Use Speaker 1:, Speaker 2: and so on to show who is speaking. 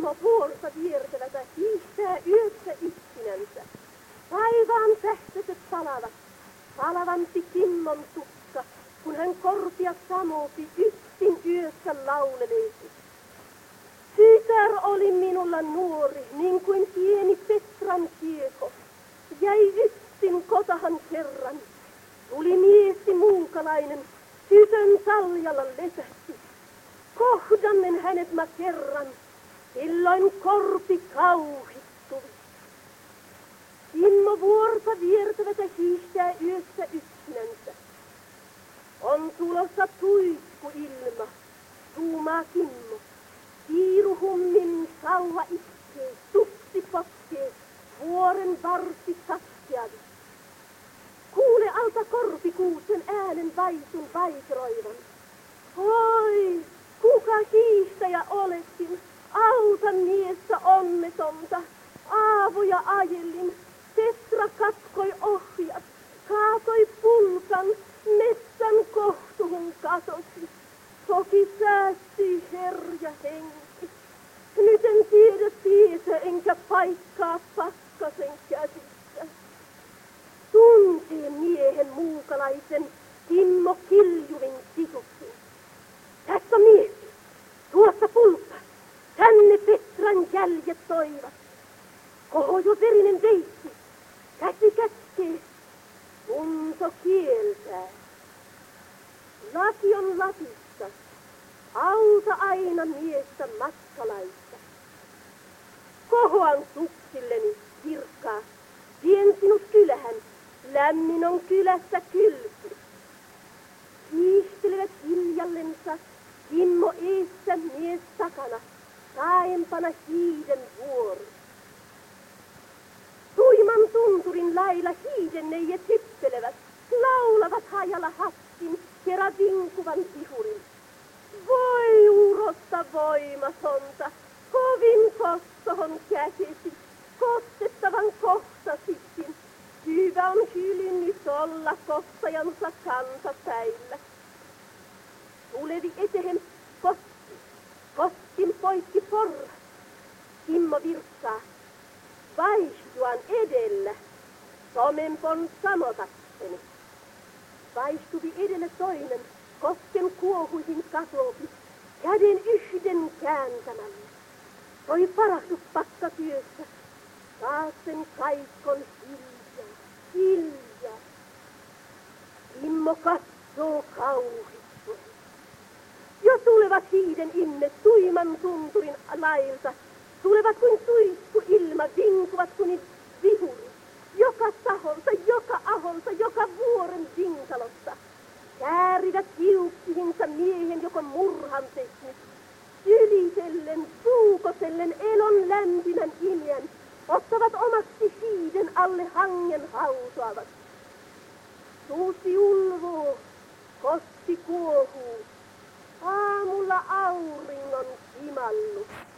Speaker 1: Kimmo vuorta viertävätä hiihtää yössä yksinänsä. Taivaan tähtöset palavampi Kimmon tukka, kun hän korpia samoopi yksin yössä lauleleeti. Tytär oli minulla nuori, niin kuin pieni Petran kieko. Jäi yksin kotahan kerran. Tuli miesti muukalainen, tytön taljalla lesähti. Kohdannen hänet mä kerran, silloin korpi kauhittui. Kimmo vuorta viertävätä hiihtää yössä yksinänsä. On tulossa tuikku ilma, tuumaa Kimmo. Kiiruhummin sauva iskee, tupsi potkee, vuoren varsi katkeavi. Kuule alta korpikuusen äänen vaisun vaikeroivan. Oi, kuka hiihtäjä olekin, auta miestä onnetonta. Aavoja ajelin, Petra katkoi ohjat, kaatoi pulkan, metsän kohtuhun katosi. Toki säästyi herja henki. Nyt en tiedä tietä enkä paikkaa pakkasen käsissä. Tuntee miehen muukalaisen Kimmo Kiljuvin sisuksi. Tässä on mies, tuossa pulkka, tänne Petran jäljet toivat. Kohojo verinen veitsi, käsi kätkee, tunto kieltää. Laki on Lapissa, auta aina miestä matkalaista. Kohoan suksilleni kirkkaa, vien sinut kylähän, lämmin on kylässä kylpy. Hiihtelevät hiljallensa, Kimmo eessä mies takana, taaempana hiiden vuori. Tuiman tunturin lailla hiidenneijät hyppelevät, laulavat hajalla hassin, kerran vinkuvan tihurin. Voi urosta voimatonta, kovin kostohon käsisi, kostettavan kohtasikin. Hyvä on hylynnyt olla kostajansa kansapäillä. Tulevi etehen kostin poikki porra. Kimmo virkkaa. Vaihtuan edellä, somempon samotakseni. Vaihtuvi edellä toinen, kosken kuohuihin katopi, käden yhden kääntämällä. Toi parahtu pakkatyössä, taas sen kaikon hiljaa. Kimmo katsoo kauhistuen. Jo tulevat hiiden inne tuiman tunturin lailta, tulevat kuin tuikku ilma, vinkuvat kuin vihuri. Joka taholta, joka aholta, joka vuoren vinkalosta. Käärivät kiukkihinsa miehen, joka murhan tehnyt. Ylitellen, puukotellen elon lämpimän imeän, ottavat omaksi hiiden alle hangen hautavat. Suusi ulvoo, koski kuohuu, aamulla auringon imallut.